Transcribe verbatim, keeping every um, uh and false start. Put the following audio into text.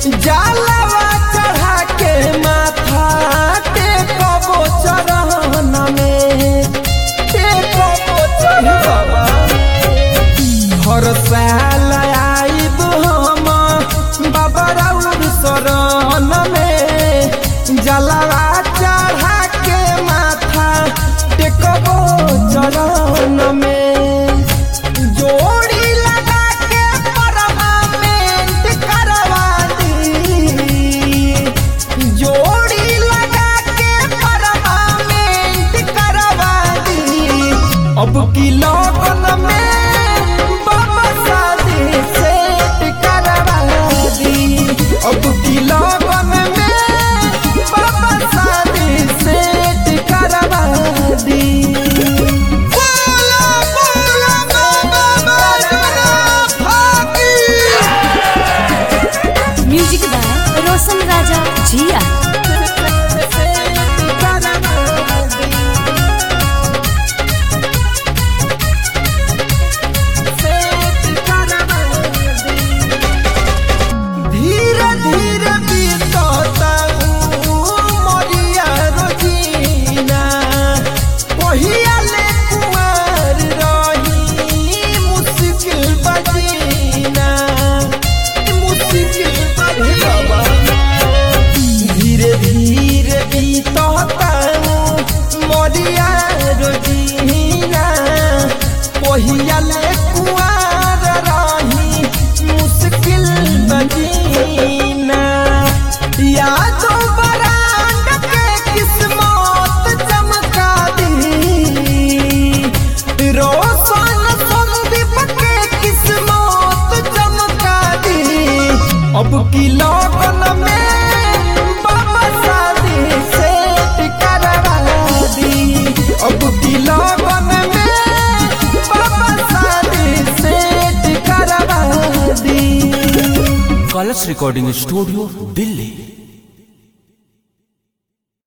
जलवा चढ़ा के माथा टेकबो चरण में, टेकबो चरण हर साल आइब हम बाबा राउर शरण में, जलवा चढ़ा के माथा टेकबो चरण में, जोड़ी लगा के परमानेंट करवा दी, जोड़ी लगा के परमानेंट करवा दी, अब की लगन में बाबा शादी सेट करवा दी, अब की लगन में बाबा शादी सेट करवा दी। म्यूजिक बाय रोशन राजा जिया। धीरे धीरे बीतता मोरिया रोजीना, पहिया ले कुंवर रही मुश्किल बजीना, मुश्किल बजीना। धीरे धीरे बीतता मोरिया रोजीना, पहिया ले कुंवर रही मुश्किल बजीना। यादों बरांड के किस्मत चमका दी, रोशन संदीप के किस्मत चमका दी, अब की लगन में बाबा शादी सेट करवा दी, अब की लगन में बाबा शादी सेट करवा दी। कलश रिकॉर्डिंग स्टूडियो दिल्ली।